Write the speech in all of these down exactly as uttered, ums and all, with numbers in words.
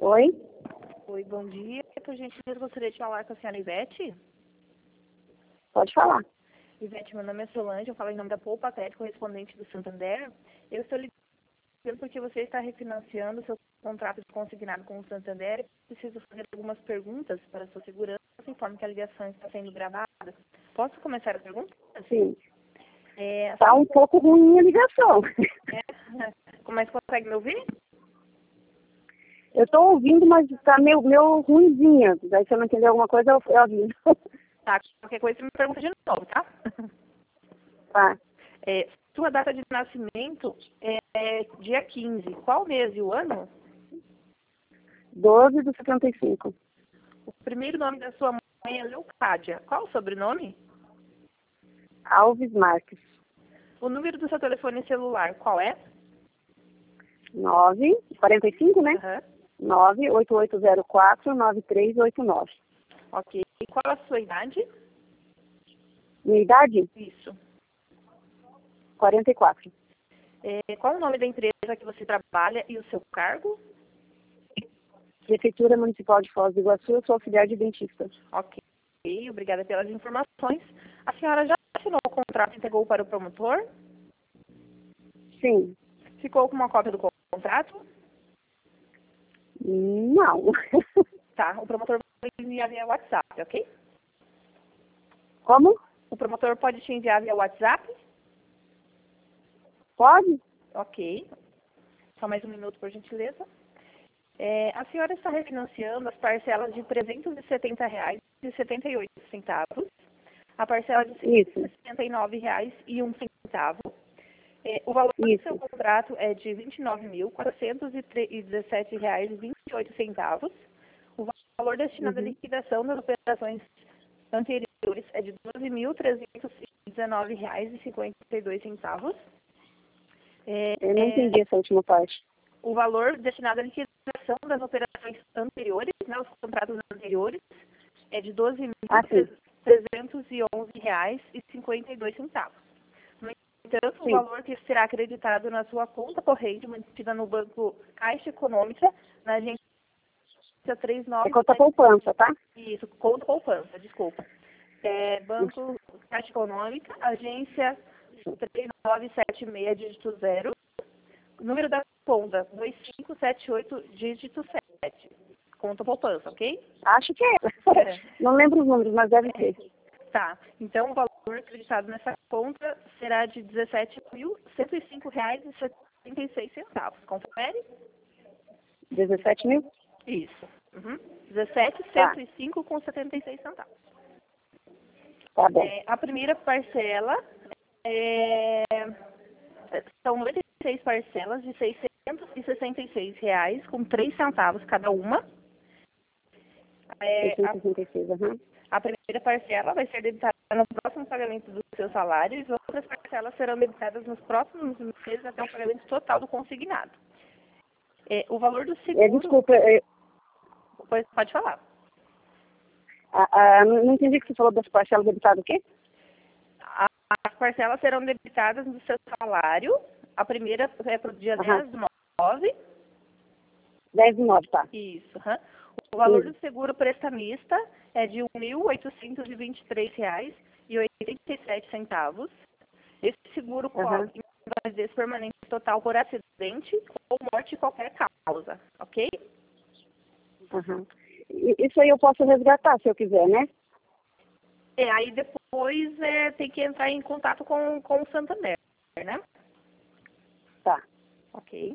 Oi? Oi, bom dia. Por gentileza, gostaria de falar com a senhora Ivete. Pode falar. Ivete, meu nome é Solange, eu falo em nome da Poupatet, correspondente do Santander. Eu estou ligando porque você está refinanciando o seu contrato de consignado com o Santander. Preciso fazer algumas perguntas para a sua segurança, informe que a ligação está sendo gravada. Posso começar a pergunta? Sim. É, Está um pouco ruim a ligação. é, mas consegue me ouvir? Eu estou ouvindo, mas está meio, meio ruimzinha. Daí se eu não entender alguma coisa, eu, eu aviso. Tá, qualquer coisa você me pergunta de novo, tá? Tá. É, sua data de nascimento é dia quinze. Qual mês e o ano? doze do setenta e cinco. O primeiro nome da sua mãe é Leocádia. Qual o sobrenome? Alves Marques. O número do seu telefone celular, qual é? nove, quarenta e cinco, né? Aham. nove oito oito zero quatro nove três oito nove. Ok. E qual a sua idade? Minha idade? Isso. quarenta e quatro. É, qual o nome da empresa que você trabalha e o seu cargo? Prefeitura Municipal de Foz do Iguaçu, eu sou auxiliar de dentista. Ok. Obrigada pelas informações. A senhora já assinou o contrato e entregou para o promotor? Sim. Ficou com uma cópia do contrato? Não. Tá. O promotor vai enviar via WhatsApp, ok? Como? O promotor pode te enviar via WhatsApp? Pode? Ok. Só mais um minuto, por gentileza. É, a senhora está refinanciando as parcelas de trezentos e setenta reais e setenta e oito centavos, a parcela de Isso. cento e sessenta e nove reais e um centavo. É, o valor Isso. do seu contrato é de vinte e nove mil, quatrocentos e dezessete reais e vinte e oito centavos. O valor destinado à Uhum. liquidação das operações anteriores é de doze mil, trezentos e dezenove reais e cinquenta e dois centavos. É, Eu não é, entendi essa última parte. o valor destinado à liquidação das operações anteriores, né, os contratos anteriores, é de doze mil, Ah, sim. trezentos e onze reais e cinquenta e dois centavos. No entanto, o Sim. valor que será acreditado na sua conta corrente, mantida no Banco Caixa Econômica, na agência três nove É conta sete poupança, tá? Isso, conta poupança, desculpa. É, Banco Caixa Econômica, agência três nove sete seis, dígito zero. Número da conta, dois cinco sete oito, dígito sete. Conta poupança, ok? Acho que é. É. Não lembro os números, mas deve ser. Tá. Então, o valor acreditado nessa conta será de dezessete mil, cento e cinco reais e setenta e seis centavos. Confere? dezessete mil? Isso. Uhum. dezessete mil, Tá. cento e cinco com setenta e seis centavos. Tá bom. É, a primeira parcela é, são noventa e seis parcelas de seiscentos e sessenta e seis reais com três centavos cada uma. É, a, seiscentos e sessenta e seis, aham. a primeira parcela vai ser debitada no próximo pagamento do seu salário e as outras parcelas serão debitadas nos próximos meses até o pagamento total do consignado. É, o valor do seguro... É, desculpa, é, Pois, pode falar. a, a, não não entendi que você falou das parcelas debitadas o quê? A- As parcelas serão debitadas do seu salário. A primeira é para o dia Aham. dez do nove. dez e nove, tá. Isso. Aham. O valor Sim. do seguro prestamista é de um mil oitocentos e vinte e três reais e oitenta e sete centavos. Esse seguro Aham. cobre invalidez permanente total por acidente ou morte de qualquer causa, ok? Aham. E- Isso aí eu posso resgatar se eu quiser, né? É, aí depois é, tem que entrar em contato com, com o Santander, né? Tá. Ok.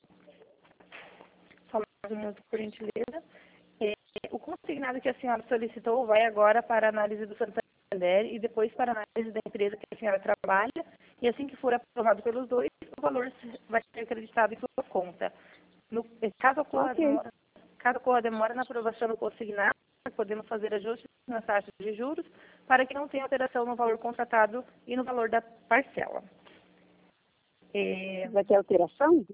Só mais um minuto, por gentileza. É, o consignado que a senhora solicitou vai agora para a análise do Santander e depois para a análise da empresa que a senhora trabalha. E assim que for aprovado pelos dois, o valor se- vai ser acreditado em sua conta. No, caso, ocorra Ok. demora, caso ocorra demora na aprovação do consignado, podemos fazer ajustes nas taxas de juros para que não tenha alteração no valor contratado e no valor da parcela. É, Vai ter alteração?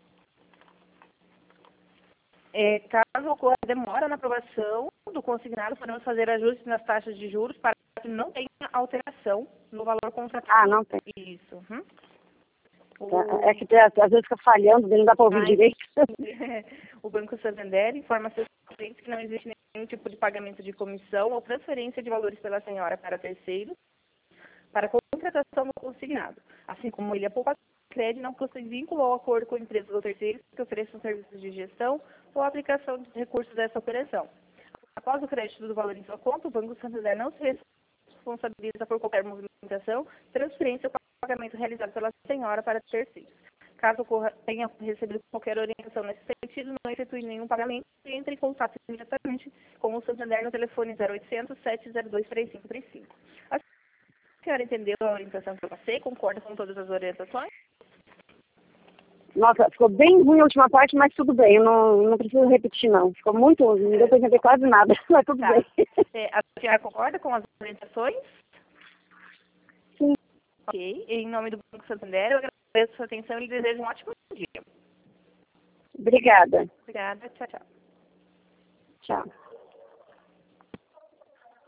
É, caso ocorra demora na aprovação do consignado, podemos fazer ajustes nas taxas de juros para que não tenha alteração no valor contratado. Ah, não tem. Isso. Uhum. O... É que às vezes fica falhando, não dá para ouvir Ai, direito. O Banco Santander informa seus clientes que não existe nenhum tipo de pagamento de comissão ou transferência de valores pela senhora para terceiros para contratação do consignado, assim como ele, a Poupa Crédito, não possui vínculo ou acordo com empresas ou terceiros que ofereçam serviços de gestão ou aplicação de recursos dessa operação. Após o crédito do valor em sua conta, o Banco Santander não se responsabiliza por qualquer movimentação, transferência ou pagamento realizado pela senhora para terceiros. Caso ocorra, tenha recebido qualquer orientação nesse sentido, não efetue nenhum pagamento e entre em contato imediatamente com o Santander no telefone zero oitocentos, sete zero dois, três cinco três cinco. A senhora entendeu a orientação que eu passei? Concorda com todas as orientações? Nossa, ficou bem ruim a última parte, mas tudo bem, eu não, não preciso repetir não. Ficou muito, não deu para entender quase nada, mas tudo tá. bem. É, a senhora concorda com as orientações? Sim. Ok, em nome do Banco Santander, eu agradeço a sua atenção e lhe desejo um ótimo dia. Obrigada. Obrigada, tchau, tchau. Tchau.